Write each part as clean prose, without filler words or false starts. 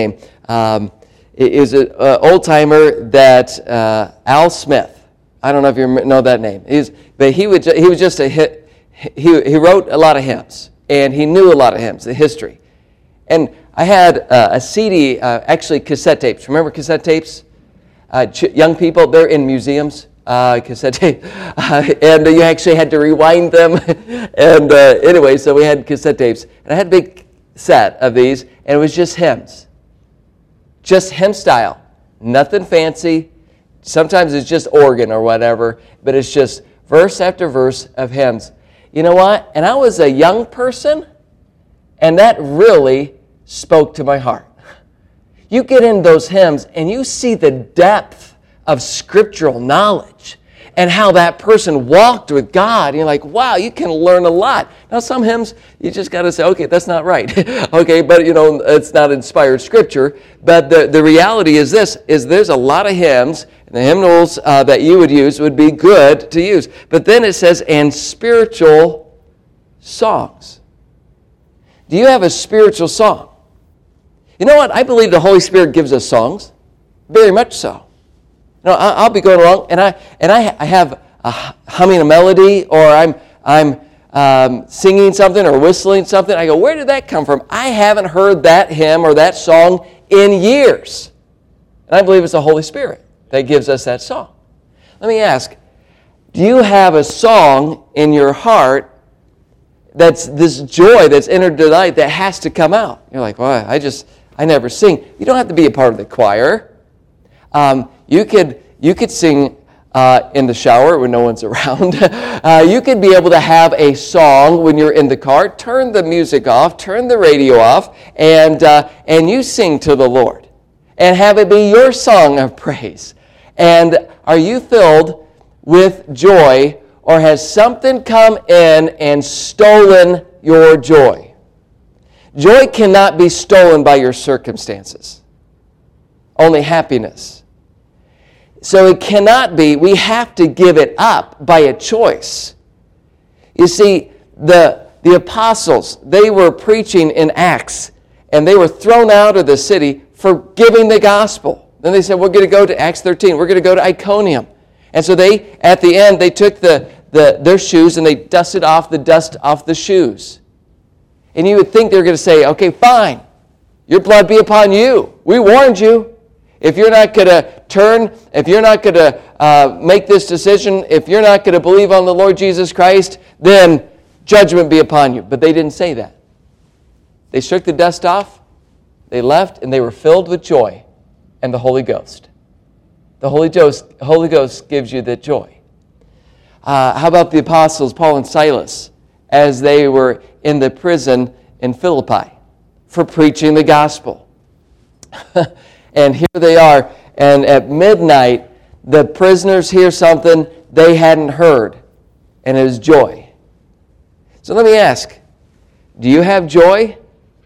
name. Is an old-timer that Al Smith. I don't know if you know that name. But he was just a hit. He wrote a lot of hymns, and he knew a lot of hymns, the history. And I had a CD, actually cassette tapes. Remember cassette tapes? Young people, they're in museums, cassette tape. And you actually had to rewind them. And anyway, so we had cassette tapes. And I had a big set of these, and it was just hymns. Just hymn style. Nothing fancy. Sometimes it's just organ or whatever, but it's just verse after verse of hymns. You know what? And I was a young person, and that really spoke to my heart. You get in those hymns, and you see the depth of scriptural knowledge and how that person walked with God. And you're like, wow, you can learn a lot. Now, some hymns, you just got to say, okay, that's not right. Okay, but, it's not inspired scripture. But the reality is this, there's a lot of hymns, and the hymnals that you would use would be good to use. But then it says, and spiritual songs. Do you have a spiritual song? You know what? I believe the Holy Spirit gives us songs. Very much so. I'll be going along, and I have humming a melody, or I'm singing something or whistling something. I go, where did that come from? I haven't heard that hymn or that song in years. And I believe it's the Holy Spirit that gives us that song. Let me ask, do you have a song in your heart that's this joy that's inner delight that has to come out? You're like, well, I never sing. You don't have to be a part of the choir. You could sing in the shower when no one's around. You could be able to have a song when you're in the car. Turn the music off, turn the radio off, and you sing to the Lord. And have it be your song of praise. And are you filled with joy, or has something come in and stolen your joy? Joy cannot be stolen by your circumstances. Only happiness. So it cannot be. We have to give it up by a choice. You see, the apostles, they were preaching in Acts, and they were thrown out of the city for giving the gospel. Then they said, we're going to go to Acts 13. We're going to go to Iconium. And so at the end, they took their shoes and they dusted off the dust off the shoes. And you would think they were going to say, okay, fine. Your blood be upon you. We warned you. If you're not going to turn, if you're not going to make this decision, if you're not going to believe on the Lord Jesus Christ, then judgment be upon you. But they didn't say that. They shook the dust off, they left, and they were filled with joy and the Holy Ghost. The Holy Ghost gives you that joy. How about the apostles, Paul and Silas, as they were in the prison in Philippi for preaching the gospel? And here they are, and at midnight, the prisoners hear something they hadn't heard, and it is joy. So let me ask, do you have joy?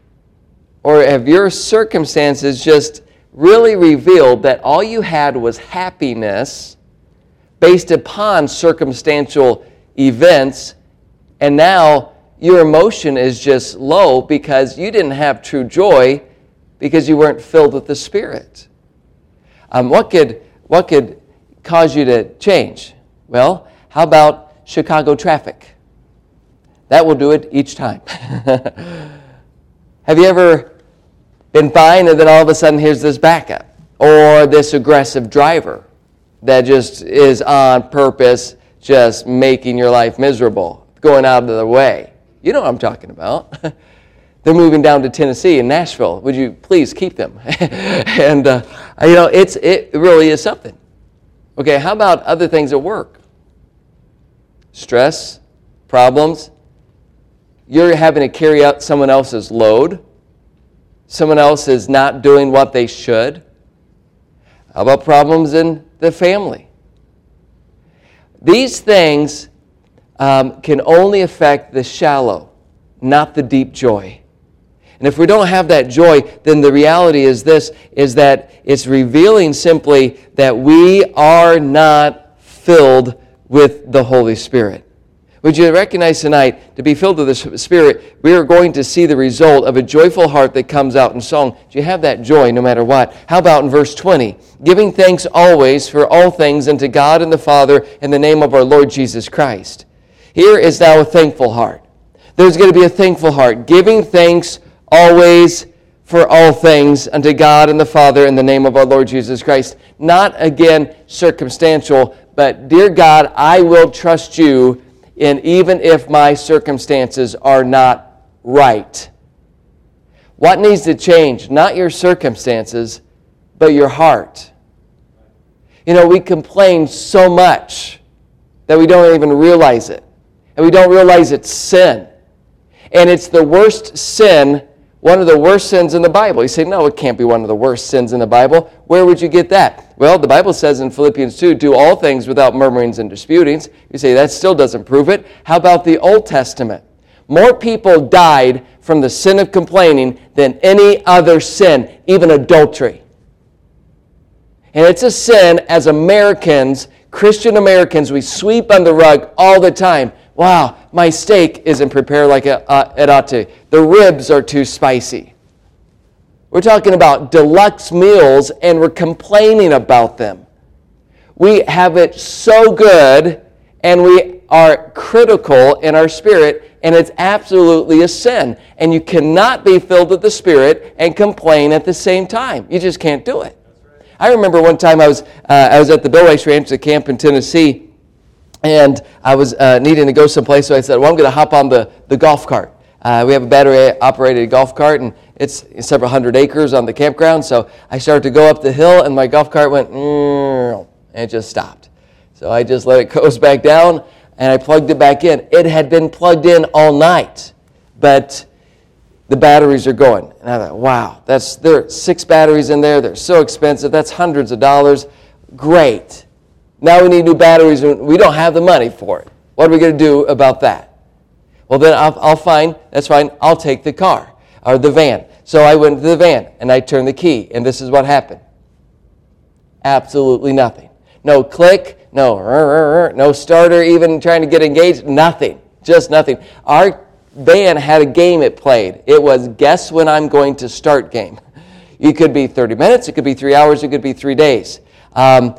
Or have your circumstances just really revealed that all you had was happiness based upon circumstantial events, and now your emotion is just low because you didn't have true joy because you weren't filled with the Spirit? What could cause you to change? Well, how about Chicago traffic? That will do it each time. Have you ever been fine and then all of a sudden here's this backup? Or this aggressive driver that just is on purpose just making your life miserable, going out of the way? You know what I'm talking about. They're moving down to Tennessee and Nashville. Would you please keep them? And, it really is something. Okay, how about other things at work? Stress, problems. You're having to carry out someone else's load. Someone else is not doing what they should. How about problems in the family? These things can only affect the shallow, not the deep joy. And if we don't have that joy, then the reality is this, is that it's revealing simply that we are not filled with the Holy Spirit. Would you recognize tonight, to be filled with the Spirit, we are going to see the result of a joyful heart that comes out in song. Do you have that joy no matter what? How about in verse 20? Giving thanks always for all things unto God and the Father in the name of our Lord Jesus Christ. Here is now a thankful heart. There's going to be a thankful heart. Giving thanks always for all things unto God and the Father in the name of our Lord Jesus Christ. Not, again, circumstantial, but, dear God, I will trust you and even if my circumstances are not right. What needs to change? Not your circumstances, but your heart. You know, we complain so much that we don't even realize it. And we don't realize it's sin. And it's the worst sin, one of the worst sins in the Bible. You say, no, it can't be one of the worst sins in the Bible. Where would you get that? Well, the Bible says in Philippians 2, do all things without murmurings and disputings. You say, that still doesn't prove it. How about the Old Testament? More people died from the sin of complaining than any other sin, even adultery. And it's a sin as Americans, Christian Americans, we sweep on the rug all the time. Wow, my steak isn't prepared like it ought to. The ribs are too spicy. We're talking about deluxe meals, and we're complaining about them. We have it so good, and we are critical in our spirit, and it's absolutely a sin. And you cannot be filled with the Spirit and complain at the same time. You just can't do it. I remember one time I was at the Bill Rice Ranch, the camp in Tennessee, and I was needing to go someplace, so I said, well, I'm going to hop on the golf cart. We have a battery-operated golf cart, and it's several hundred acres on the campground, so I started to go up the hill, and my golf cart went, and it just stopped. So I just let it coast back down, and I plugged it back in. It had been plugged in all night, but the batteries are going. And I thought, wow, there are 6 batteries in there. They're so expensive. That's hundreds of dollars. Great. Now we need new batteries, and we don't have the money for it. What are we going to do about that? Well, then I'll find, that's fine, I'll take the car, or the van. So I went to the van, and I turned the key, and this is what happened. Absolutely nothing. No click, no starter even trying to get engaged, nothing, just nothing. Our van had a game it played. It was guess when I'm going to start game. It could be 30 minutes, it could be 3 hours, it could be 3 days. My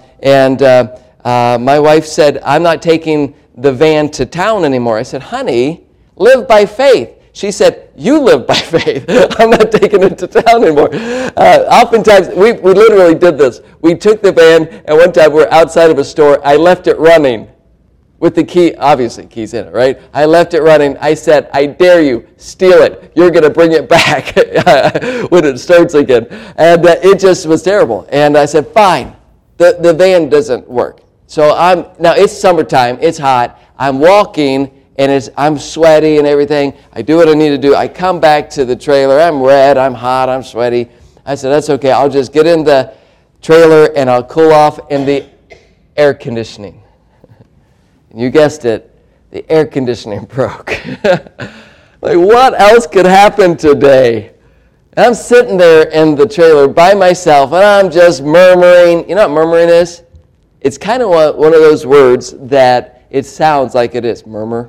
wife said, I'm not taking the van to town anymore. I said, honey, live by faith. She said, you live by faith. I'm not taking it to town anymore. Oftentimes, we literally did this. We took the van, and one time we're outside of a store. I left it running with the key, obviously keys in it, right? I left it running. I said, I dare you, steal it. You're going to bring it back when it starts again. And it just was terrible. And I said, fine, the van doesn't work. So now it's summertime, it's hot. I'm walking, and I'm sweaty and everything. I do what I need to do. I come back to the trailer. I'm red, I'm hot, I'm sweaty. I said, that's okay. I'll just get in the trailer, and I'll cool off in the air conditioning. And you guessed it, the air conditioning broke. Like, what else could happen today? And I'm sitting there in the trailer by myself, and I'm just murmuring. You know what murmuring is? It's kind of one of those words that it sounds like it is. Murmur.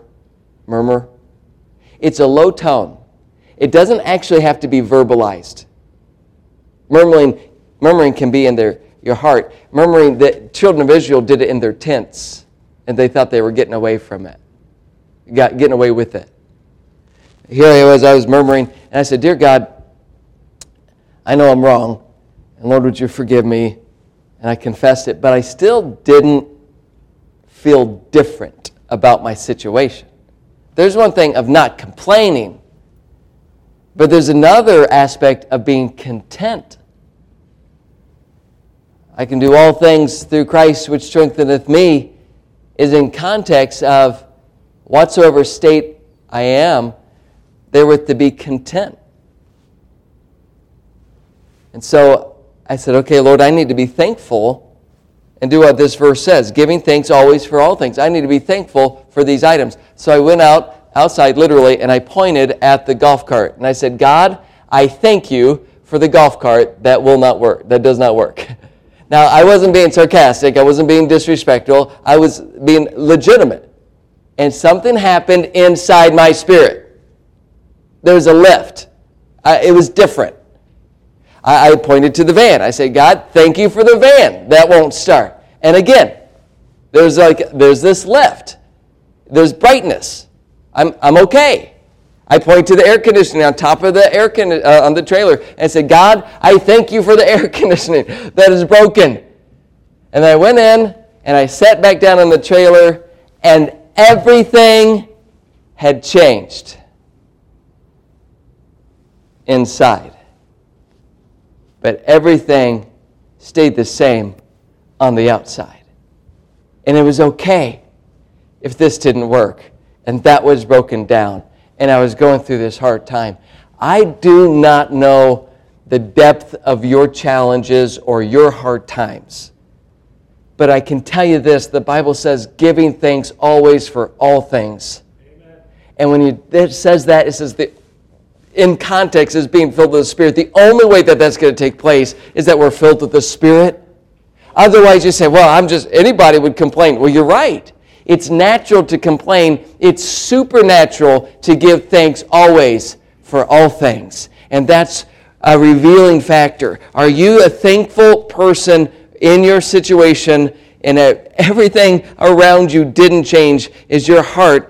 It's a low tone. It doesn't actually have to be verbalized. Murmuring can be in your heart. Murmuring, the children of Israel did it in their tents, and they thought they were getting away from it, getting away with it. Here I was murmuring, and I said, dear God, I know I'm wrong, and Lord, would you forgive me? And I confessed it, but I still didn't feel different about my situation. There's one thing of not complaining, but there's another aspect of being content. I can do all things through Christ which strengtheneth me is in context of whatsoever state I am, therewith to be content. And so I said, okay, Lord, I need to be thankful and do what this verse says, giving thanks always for all things. I need to be thankful for these items. So I went outside literally, and I pointed at the golf cart. And I said, God, I thank you for the golf cart that will not work, that does not work. Now, I wasn't being sarcastic. I wasn't being disrespectful. I was being legitimate. and something happened inside my spirit. There was a lift. It was different. I pointed to the van. I said, God, thank you for the van. That won't start. And again, there's this lift. There's brightness. I'm okay. I point to the air conditioning on top of the on the trailer and said, God, I thank you for the air conditioning that is broken. And I went in and I sat back down on the trailer and everything had changed inside. But everything stayed the same on the outside. And it was okay if this didn't work and that was broken down and I was going through this hard time. I do not know the depth of your challenges or your hard times. But I can tell you this, the Bible says giving thanks always for all things. Amen. And when it says that, it says in context is being filled with the Spirit. The only way that that's going to take place is that we're filled with the Spirit. Otherwise you say, well, anybody would complain. Well, you're right. It's natural to complain. It's supernatural to give thanks always for all things. And that's a revealing factor. Are you a thankful person in your situation and everything around you didn't change? Is your heart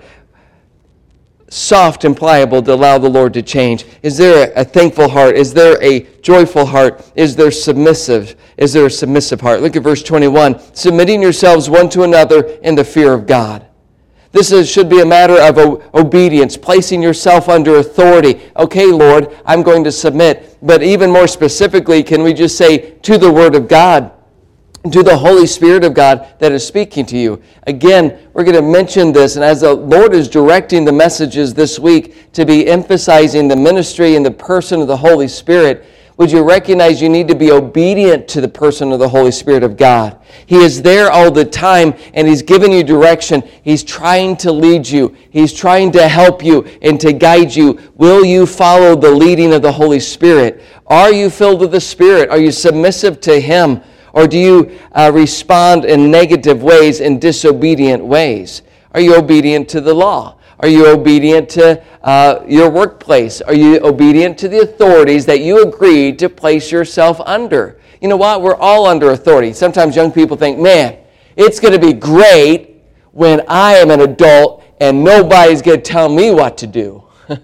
soft and pliable to allow the Lord to change? Is there a thankful heart? Is there a joyful heart? Is there a submissive heart? Look at verse 21. Submitting yourselves one to another in the fear of God. This should be a matter of obedience, placing yourself under authority. Okay, Lord, I'm going to submit. But even more specifically, can we just say to the Word of God, to the Holy Spirit of God that is speaking to you. Again, we're going to mention this, and as the Lord is directing the messages this week to be emphasizing the ministry and the person of the Holy Spirit, would you recognize you need to be obedient to the person of the Holy Spirit of God? He is there all the time, and He's giving you direction. He's trying to lead you. He's trying to help you and to guide you. Will you follow the leading of the Holy Spirit? Are you filled with the Spirit? Are you submissive to Him? Or do you respond in negative ways, in disobedient ways? Are you obedient to the law? Are you obedient to your workplace? Are you obedient to the authorities that you agreed to place yourself under? You know what? We're all under authority. Sometimes young people think, man, it's going to be great when I am an adult and nobody's going to tell me what to do.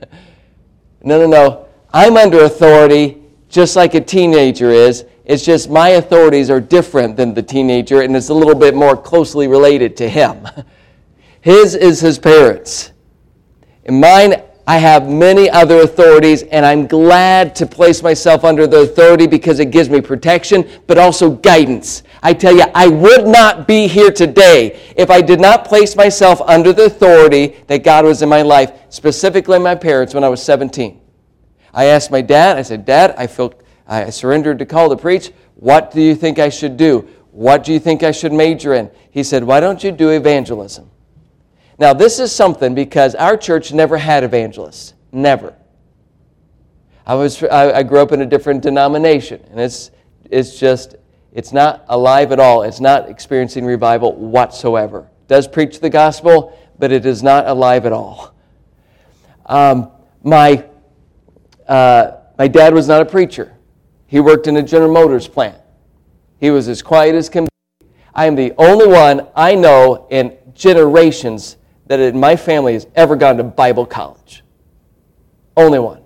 No. I'm under authority just like a teenager is. It's just my authorities are different than the teenager, and it's a little bit more closely related to him. His is his parents. In mine, I have many other authorities, and I'm glad to place myself under the authority because it gives me protection, but also guidance. I tell you, I would not be here today if I did not place myself under the authority that God was in my life, specifically my parents when I was 17. I asked my dad, I said, Dad, I surrendered to call to preach. What do you think I should do? What do you think I should major in? He said, why don't you do evangelism? Now, this is something because our church never had evangelists. Never. I grew up in a different denomination, and it's not alive at all. It's not experiencing revival whatsoever. It does preach the gospel, but it is not alive at all. My dad was not a preacher. He worked in a General Motors plant. He was as quiet as can be. I am the only one I know in generations that in my family has ever gone to Bible college. Only one.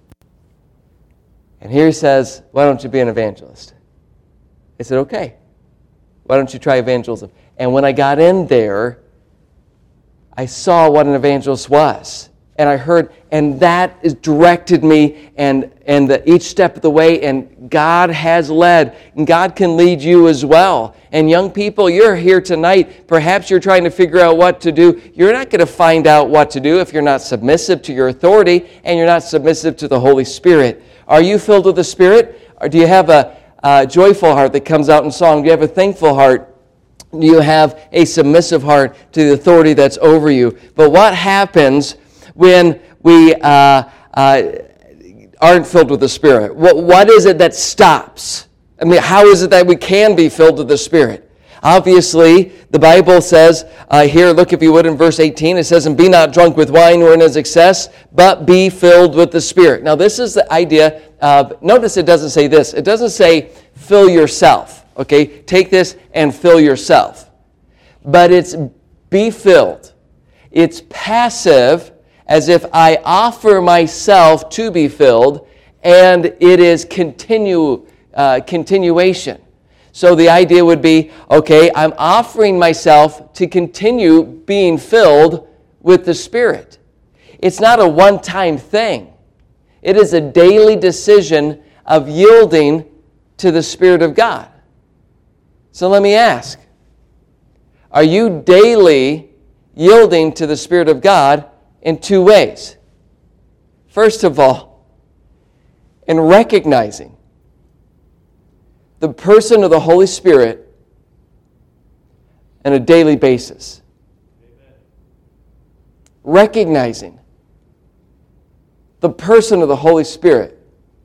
And here he says, why don't you be an evangelist? I said, okay. Why don't you try evangelism? And when I got in there, I saw what an evangelist was. And I heard, and that is directed me and each step of the way, and God has led, and God can lead you as well. And young people, you're here tonight. Perhaps you're trying to figure out what to do. You're not going to find out what to do if you're not submissive to your authority and you're not submissive to the Holy Spirit. Are you filled with the Spirit? Or do you have a joyful heart that comes out in song? Do you have a thankful heart? Do you have a submissive heart to the authority that's over you? But what happens when we aren't filled with the Spirit? What is it that stops? I mean, how is it that we can be filled with the Spirit? Obviously, the Bible says, here, look if you would in verse 18, it says, "And be not drunk with wine or in its excess, but be filled with the Spirit." Now, this is the idea of, notice it doesn't say this. It doesn't say, fill yourself, okay? Take this and fill yourself. But it's be filled. It's passive, as if I offer myself to be filled, and it is continuation. So the idea would be, okay, I'm offering myself to continue being filled with the Spirit. It's not a one-time thing. It is a daily decision of yielding to the Spirit of God. So let me ask, are you daily yielding to the Spirit of God in two ways? First of all, in recognizing the person of the Holy Spirit on a daily basis. Amen. Recognizing the person of the Holy Spirit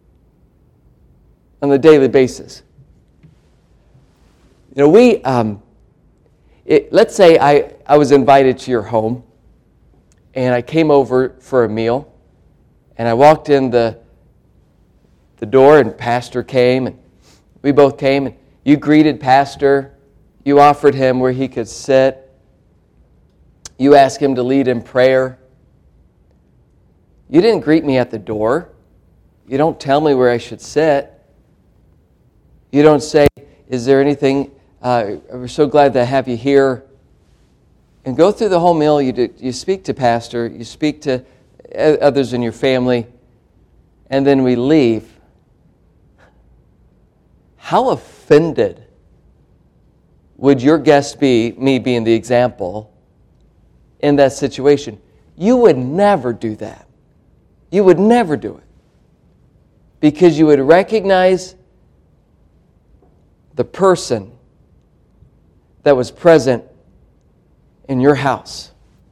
on a daily basis. You know, let's say I was invited to your home, and I came over for a meal, and I walked in the door, and Pastor came, and we both came, and you greeted Pastor. You offered him where he could sit. You asked him to lead in prayer. You didn't greet me at the door. You don't tell me where I should sit. You don't say, is there anything, we're so glad to have you here. And go through the whole meal. You speak to Pastor. You speak to others in your family. And then we leave. How offended would your guest be, me being the example, in that situation? You would never do that. You would never do it. Because you would recognize the person that was present in your house.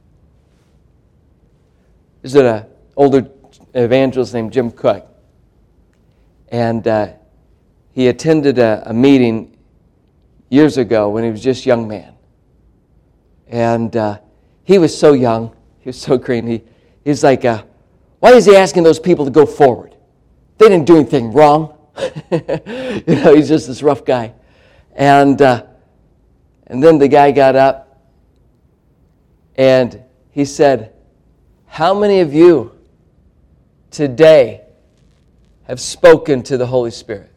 There's an older evangelist named Jim Cook. And he attended a meeting years ago when he was just a young man. And he was so young. He was so green. He was like, why is he asking those people to go forward? They didn't do anything wrong. He's just this rough guy. And then the guy got up and he said, how many of you today have spoken to the Holy Spirit?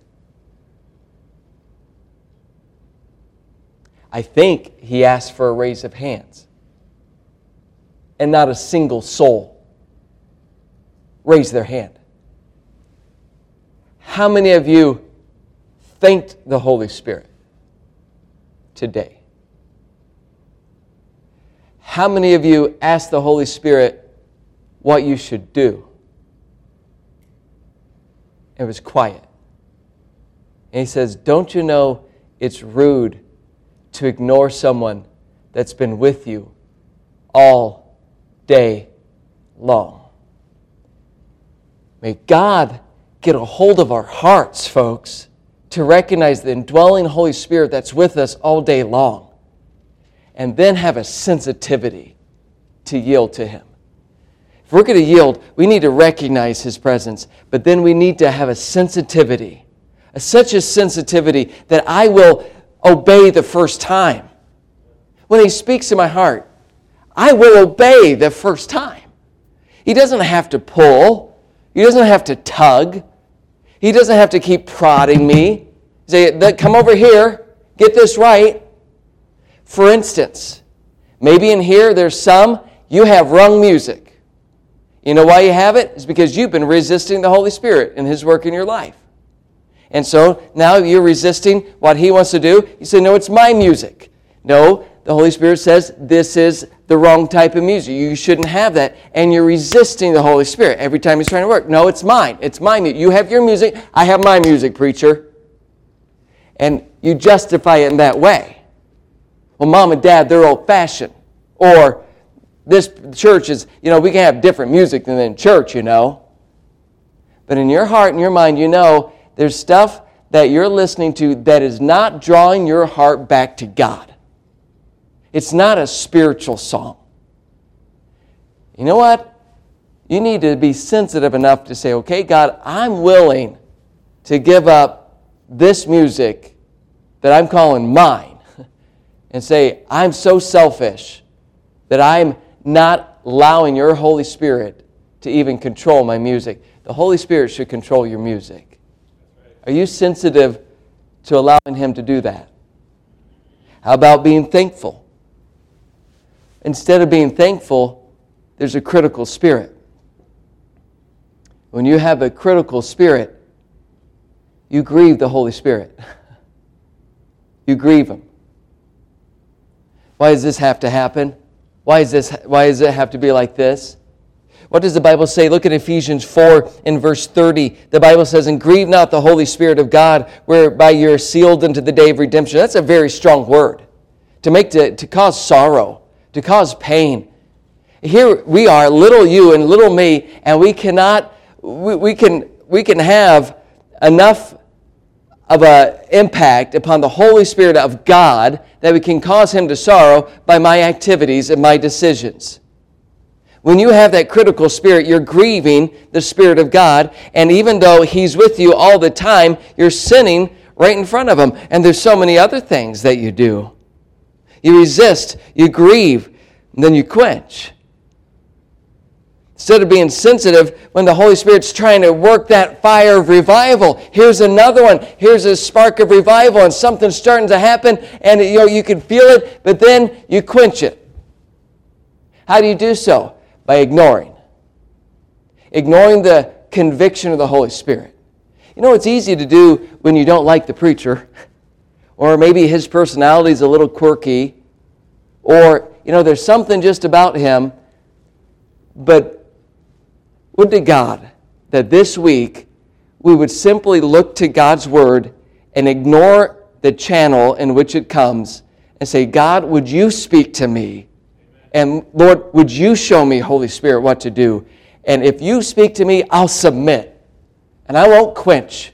I think he asked for a raise of hands. And not a single soul raised their hand. How many of you thanked the Holy Spirit today? How many of you asked the Holy Spirit what you should do? It was quiet. And he says, don't you know it's rude to ignore someone that's been with you all day long? May God get a hold of our hearts, folks, to recognize the indwelling Holy Spirit that's with us all day long, and then have a sensitivity to yield to Him. If we're going to yield, we need to recognize His presence, but then we need to have a sensitivity, such a sensitivity that I will obey the first time. When He speaks in my heart, I will obey the first time. He doesn't have to pull. He doesn't have to tug. He doesn't have to keep prodding me. Say, come over here, get this right. For instance, maybe in here there's some, you have wrong music. You know why you have it? It's because you've been resisting the Holy Spirit and His work in your life. And so now you're resisting what He wants to do. You say, no, it's my music. No, the Holy Spirit says this is the wrong type of music. You shouldn't have that. And you're resisting the Holy Spirit every time He's trying to work. No, it's mine. It's my music. You have your music. I have my music, preacher. And you justify it in that way. Well, Mom and Dad, they're old-fashioned. Or this church is, we can have different music than in church, But in your heart and your mind, there's stuff that you're listening to that is not drawing your heart back to God. It's not a spiritual song. You know what? You need to be sensitive enough to say, okay, God, I'm willing to give up this music that I'm calling mine and say, I'm so selfish that I'm not allowing your Holy Spirit to even control my music. The Holy Spirit should control your music. Are you sensitive to allowing Him to do that? How about being thankful? Instead of being thankful, there's a critical spirit. When you have a critical spirit, you grieve the Holy Spirit. You grieve Him. Why does this have to happen? Why does it have to be like this? What does the Bible say? Look at Ephesians 4 in verse 30. The Bible says, and grieve not the Holy Spirit of God, whereby you are sealed unto the day of redemption. That's a very strong word. To cause sorrow, to cause pain. Here we are, little you and little me, and we can have enough of an impact upon the Holy Spirit of God that we can cause Him to sorrow by my activities and my decisions. When you have that critical spirit, you're grieving the Spirit of God, and even though He's with you all the time, you're sinning right in front of Him. And there's so many other things that you do. You resist, you grieve, and then you quench. Instead of being sensitive when the Holy Spirit's trying to work that fire of revival, here's another one. Here's a spark of revival, and something's starting to happen, and you can feel it, but then you quench it. How do you do so? By ignoring. Ignoring the conviction of the Holy Spirit. You know, it's easy to do when you don't like the preacher, or maybe his personality is a little quirky, or, there's something just about him, but would to God that this week we would simply look to God's Word and ignore the channel in which it comes and say, God, would you speak to me? And Lord, would you show me, Holy Spirit, what to do? And if you speak to me, I'll submit. And I won't quench.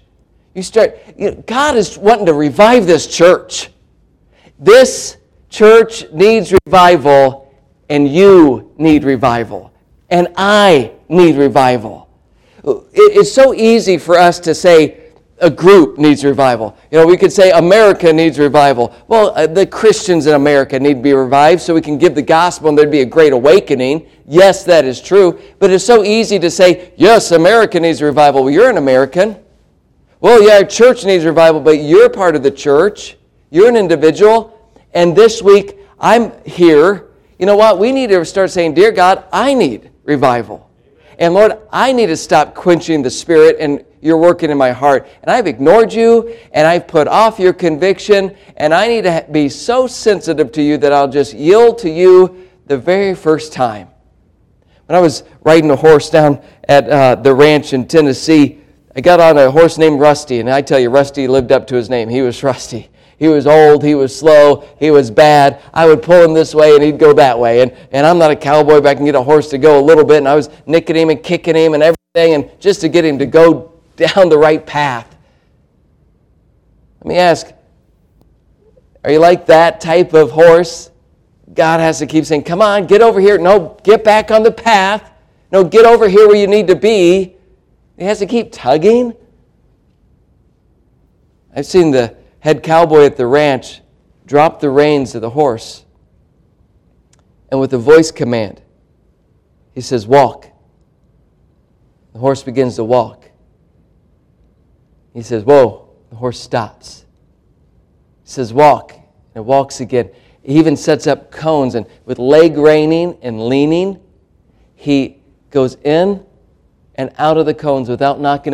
God is wanting to revive this church. This church needs revival, and you need revival. And I need revival. It's so easy for us to say a group needs revival. We could say America needs revival. Well, the Christians in America need to be revived so we can give the gospel and there'd be a great awakening. Yes, that is true. But it's so easy to say, yes, America needs revival. Well, you're an American. Well, yeah, our church needs revival, but you're part of the church. You're an individual. And this week, I'm here. You know what? We need to start saying, dear God, I need revival. And Lord, I need to stop quenching the Spirit, and you're working in my heart. And I've ignored you, and I've put off your conviction, and I need to be so sensitive to you that I'll just yield to you the very first time. When I was riding a horse down at the ranch in Tennessee, I got on a horse named Rusty, and I tell you, Rusty lived up to his name. He was Rusty. He was old, he was slow, he was bad. I would pull him this way and he'd go that way. And I'm not a cowboy, but I can get a horse to go a little bit. And I was nicking him and kicking him and everything, and just to get him to go down the right path. Let me ask, are you like that type of horse? God has to keep saying, come on, get over here. No, get back on the path. No, get over here where you need to be. He has to keep tugging. I've seen the head cowboy at the ranch drop the reins of the horse, and with a voice command, he says, walk. The horse begins to walk. He says, whoa. The horse stops. He says, walk. And it walks again. He even sets up cones, and with leg reining and leaning, he goes in and out of the cones without knocking